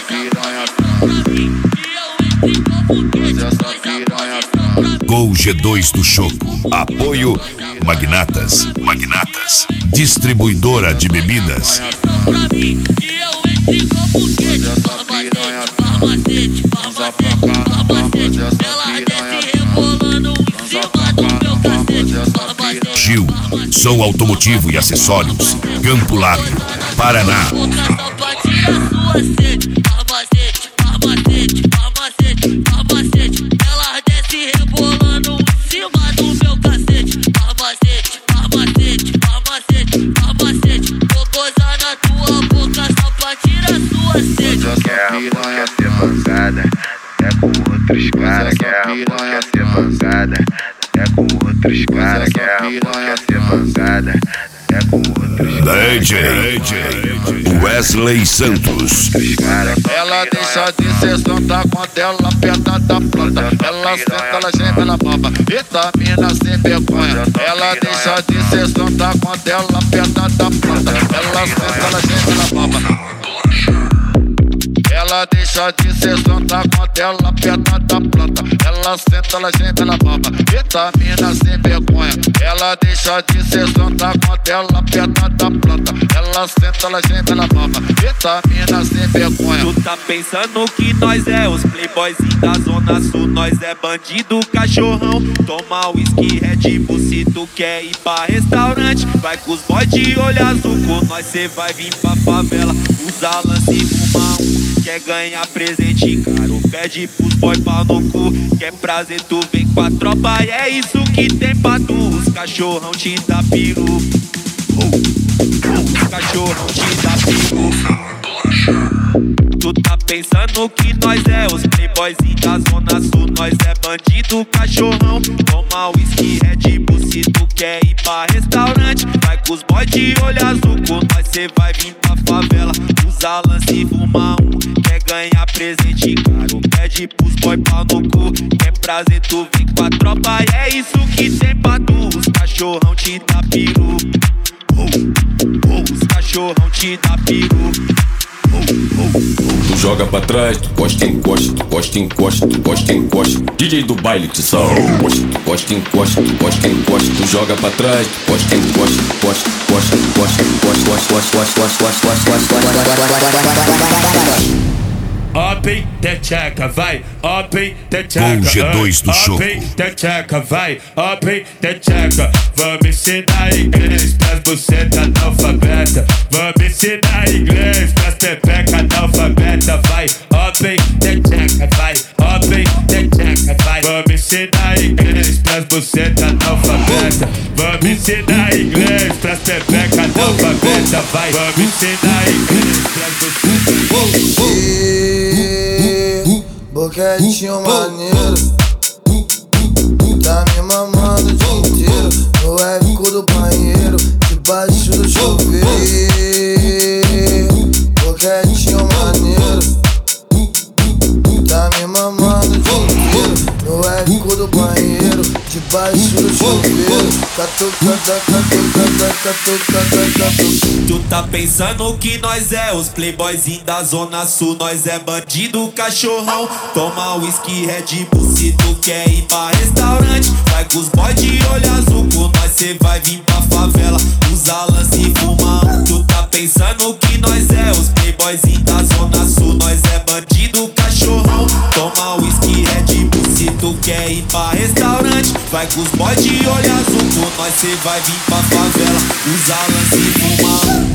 Gol G2 do Choco. Apoio Magnatas. Magnatas. Distribuidora de bebidas. Gil, som automotivo e acessórios. Campo Largo, Paraná. Ela desce rebolando em cima do meu cacete. Vou gozar na tua boca só pra tirar sua sede. Quer ser mancada, é com outros caras. Quer ser mancada, é com outros caras. Quer ser mancada, é com outros caras. DJ Wesley Santos. Ela deixa de ser santa quando ela aperta da planta. Ela senta, ela geme, ela baba. Vitamina sem vergonha. Ela deixa de ser santa quando ela aperta da planta. Ela senta, ela geme, ela baba. Ela deixa de ser santa quando ela aperta da planta. Ela senta, ela geme, ela baba. Vitamina sem vergonha. Ela deixa de ser santa quando ela aperta da planta. Ela senta, ela geme, ela baba. Vitamina sem vergonha. Tu tá pensando que nós é os playboyzinhos da Zona Sul. Nós é bandido, cachorrão. Toma whisky, Red Bull. Se tu quer ir pra restaurante, vai com os boys de olho azul. Com nós cê vai vir pra favela. Usa lance e fuma um. Quer ganhar presente caro, pede pros boy pau no cu. Quer prazer, tu vem com a tropa e é isso que tem pra tu. Os cachorrão te dá peru. Os cachorrão te dá peru. Tu tá pensando que nós é os playboyzinhos da Zona Sul. Nós é bandido, cachorrão. Toma whisky, Red Bull. Se tu quer ir pra restaurante, vai com os boys de olho azul. Com nós cê vai vir pra favela. Usa lance e fuma um. Quer ganhar presente caro, pede pros boy pau no cu. Quer prazer, tu vem com a tropa e é isso que tem pra tu. Os cachorrão te dá peru. Os cachorrão te dá peru. Tu joga pra trás, tu costa, encosta, tu costa, encosta, tu costa, encosta. DJ do baile te salva. Tu costa, encosta, tu costa, encosta. Tu joga pra trás, tu costa, encosta, tu costa, encosta, encosta, Up the tcheca, vai, up the tcheca. Gol G2 do Choco. Up the tcheca, vai, up the tcheca. Vamos ensinar inglês pras buceta analfabeta. Vamos ensinar inglês pras pepeca analfabeta. Vai, up the tcheca, vai, up the tcheca, vai. Vamos ensinar inglês pras buceta analfabeta. Vamos ensinar inglês pras pepeca analfabeta. Vai, vamos ensinar inglês pras buceta. Boquetinho maneiro, tá me mamando o dia inteiro. No eco do banheiro, debaixo do chuveiro. Boquetinho maneiro, tá me mamando o dia inteiro. No eco do banheiro, debaixo do chuveiro. Catucada, catucada, catucada, catucada. Tu tá pensando que nós é os playboyzinhos da Zona Sul. Nós é bandido, cachorrão. Toma whisky, Red Bull. Se tu quer ir pra restaurante, vai com os boys de olho azul. Com nós cê vai vir pra favela. Usa lance e fuma um. Tu tá pensando que nós é os playboyzinhos da Zona Sul. Nós é bandido, cachorrão. Toma whisky, Red Bull. Se tu quer ir pra restaurante, vai com os boys de olho azul. Com nós cê vai vir pra favela. Usa lance e fuma um.